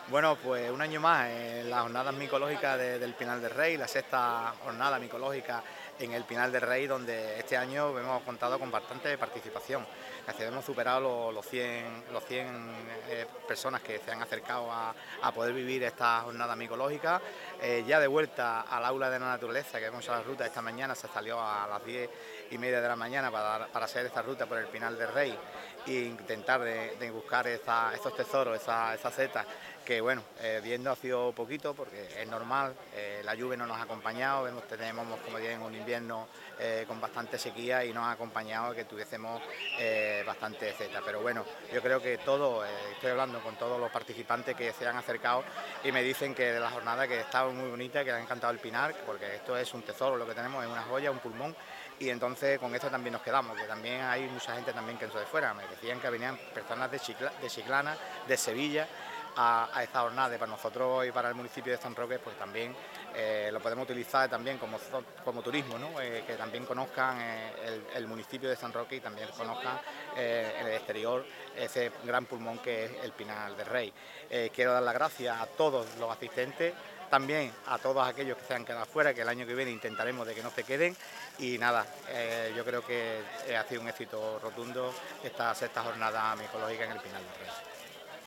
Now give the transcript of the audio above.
Bueno, pues un año más en las jornadas micológicas del Pinar del Rey, la sexta jornada micológica en el Pinar del Rey, donde este año hemos contado con bastante participación. Hemos superado los 100 personas que se han acercado a poder vivir esta jornada micológica. Ya de vuelta al aula de la naturaleza, que hemos hecho la ruta esta mañana, se salió a las 10:30 de la mañana para hacer esta ruta por el Pinar del Rey e intentar de buscar estos tesoros, esas setas que bueno, viendo ha sido poquito porque es normal, la lluvia no nos ha acompañado, tenemos como bien un invierno con bastante sequía y nos ha acompañado que tuviésemos bastante zeta, pero bueno, yo creo que estoy hablando con todos los participantes que se han acercado y me dicen que de la jornada que estaba muy bonita, que les ha encantado el pinar, porque esto es un tesoro, lo que tenemos es una joya, un pulmón, y entonces con esto también nos quedamos, que también hay mucha gente también que entró de fuera, me decían que venían personas de Chiclana, de Sevilla, a esta jornada. Y para nosotros y para el municipio de San Roque, pues también lo podemos utilizar también como turismo, ¿no? Que también conozcan el municipio de San Roque y también conozcan en el exterior ese gran pulmón que es el Pinar del Rey. Quiero dar las gracias a todos los asistentes, también a todos aquellos que se han quedado fuera, que el año que viene intentaremos de que no se queden, y nada, yo creo que ha sido un éxito rotundo esta sexta jornada micológica en el Pinar del Rey.